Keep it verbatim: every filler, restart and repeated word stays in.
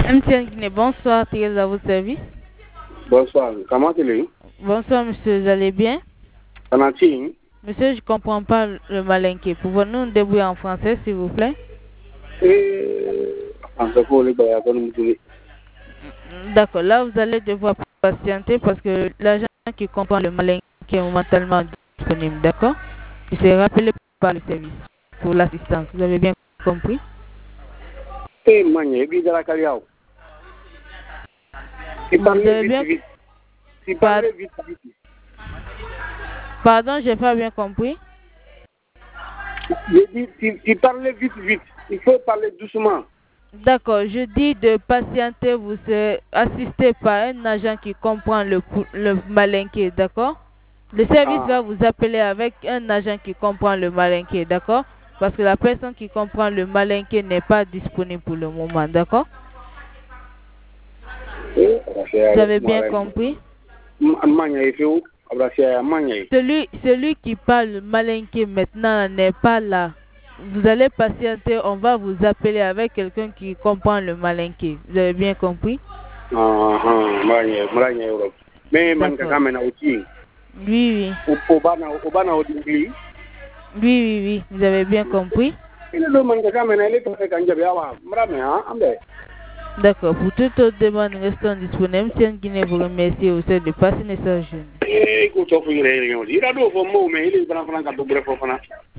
M T N Guinée, bonsoir, Thérèse à votre service. Bonsoir, comment allez-vous? Bonsoir, monsieur, vous allez bien? Monsieur, je ne comprends pas le malinqué. Pouvez-nous nous débrouiller en français, s'il vous plaît? D'accord, là, vous allez devoir patienter parce que l'agent qui comprend le malinqué est momentanément disponible, d'accord? Il s'est rappelé par le service pour l'assistance. Vous avez bien compris? Vous avez bien compris? Pardon, je n'ai pas bien compris. Je dis, si, si parlez vite, vite, il faut parler doucement. D'accord, je dis de patienter, vous serez assisté par un agent qui comprend le, le malinqué, d'accord? Le service ah. va vous appeler avec un agent qui comprend le malinqué, d'accord? Parce que la personne qui comprend le malinqué n'est pas disponible pour le moment, d'accord? Vous avez bien compris? Celui, celui qui parle malinqué maintenant n'est pas là. Vous allez patienter, on va vous appeler avec quelqu'un qui comprend le malinqué. Vous avez bien compris? Oui, oui. Oui, oui, oui. Vous avez bien compris? D'accord. Pour toute autre demande, restons disponibles. Si une Guinée vous remercie au sein de passer message.